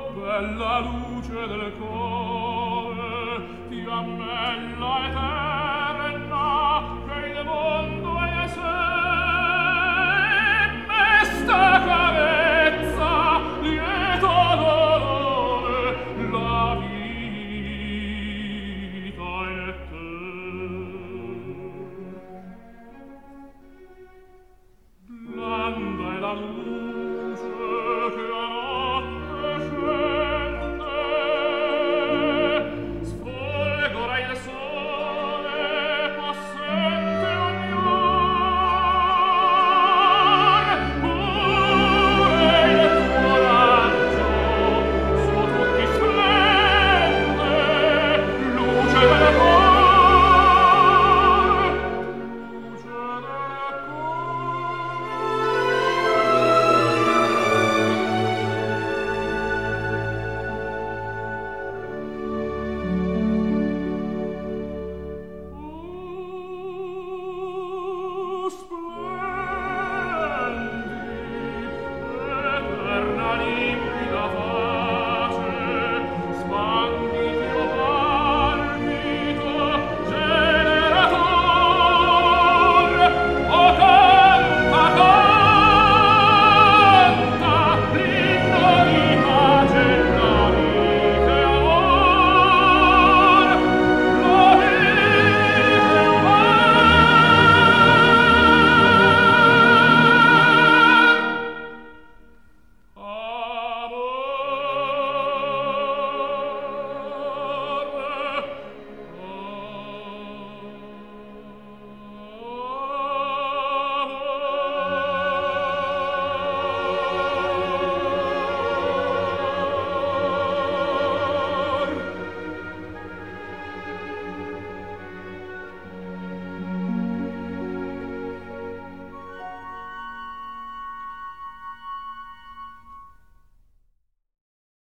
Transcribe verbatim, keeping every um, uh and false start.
bella luce del core, fiammella eterna, che il mondo è sé, mesta carezza, lieto dolore, la vita è te. Blanda è la luce che a notte scende, sfolgora il sole, possente ogni or, pure il tuo raggio su tutti splende, luce del cor, luce del cor.